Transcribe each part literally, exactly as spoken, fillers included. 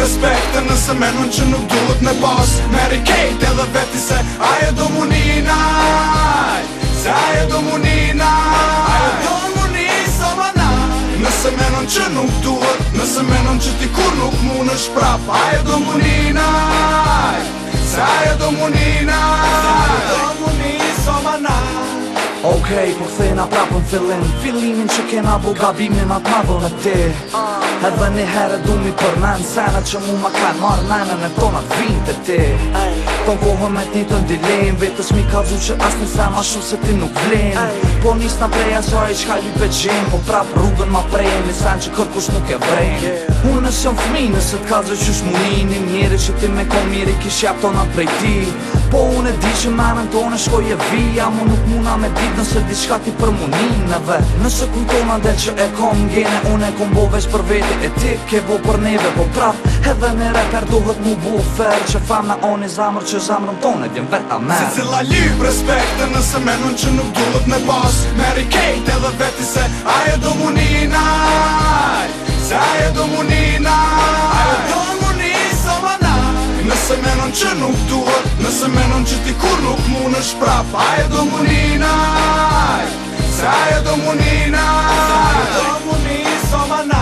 respekt nëse menon që nuk duhet me pas Meri kejt edhe veti se ajo do mu ninaj Se ajo do mu ninaj Ajo do mu nisa manaj Nëse menon që nuk duhet Nëse menon që ti kur nuk mu në shprap Ajo do mu ninaj Se ajo do mu ninaj Se ajo do mu nisa manaj Okej, po thena prapën fillim Fillimin që kena bo gabimin atë madhën e ti Edhe një herë du mi përmen Sena që mu ma kanë marrë menën e tonat vinë të ti Ton kohën me t'ni të ndilejn Vetës mi ka dhu që as një sema shumë se ti nuk vlen Po nis na prej asoj qka lype gjim Po prap rrugën ma prejn Një sen që kërkush nuk e vrejn Unë nësë jom fmi nëse t'ka dhe qysh muninin Njeri që ti me kon miri kish jap tonat prej ti Po unë e di që menën tonë shkoj e vija Mu nuk muna me dit nëse diçka ti për munin edhe Nëse kujtona del që e kom gene Unë e kom bo veç për vete e ti ke bo për neve Po prap edhe në reper duhet mu bu fer Që famna on i zamër që zamrën tonë e djem veta merë Se cila lyp respekte nëse menon që nuk duhet me pas Meri kejt edhe veti se ajo do mu ninaj Se ajo do mu ninaj Ajo do mu nisa manaj Nëse menon që nuk duhet Nëse menon që ti kur nuk mu në shprap Ajo do mu ninaj Se ajo do mu ninaj Se ajo do mu nisa manaj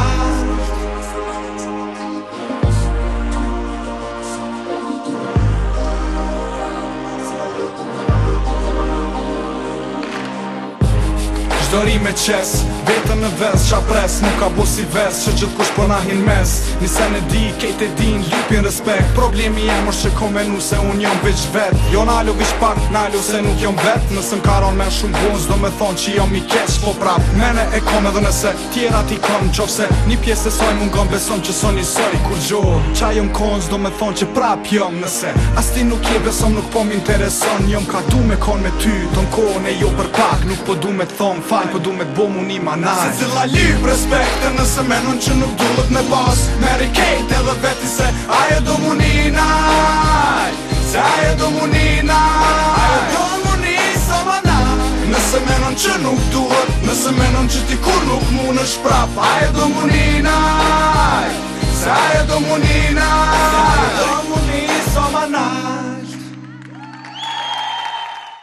Dori me qes, vetën në ves, qa pres Nuk ka bo si ves, që gjithë kush po na hin mes Nisen e di, kejt e din, lypin respekt Problemi jem është që kom menu se unë jom veç vet Jo nalo vish pak, nalo se nuk jom vet Nëse m'karon men shumë bonz, do me thonë që jom i keq Po prap, mene e kom edhe nëse tjera ti kom Qof se një pjesë e soj mungon beson që son një soj Kur gjo, qa jom konz, do me thonë që prap jom Nëse as ti nuk je besom, nuk po m'intereson Jom ka du me kon me ty, ton kohën e jo për pak Nuk po du me t'thom fal Po du me t'bo mu një manaj Se cila lyp respekte nëse menon që nuk duhet me pas Meri kejt edhe veti se ajo do mu ninaj Se ajo do mu ninaj Ajo do mu nisa manaj Nëse menon që nuk duhet Nëse menon që ti kur nuk mu në shprap Ajo do mu ninaj Se ajo do mu ninaj Se ajo do mu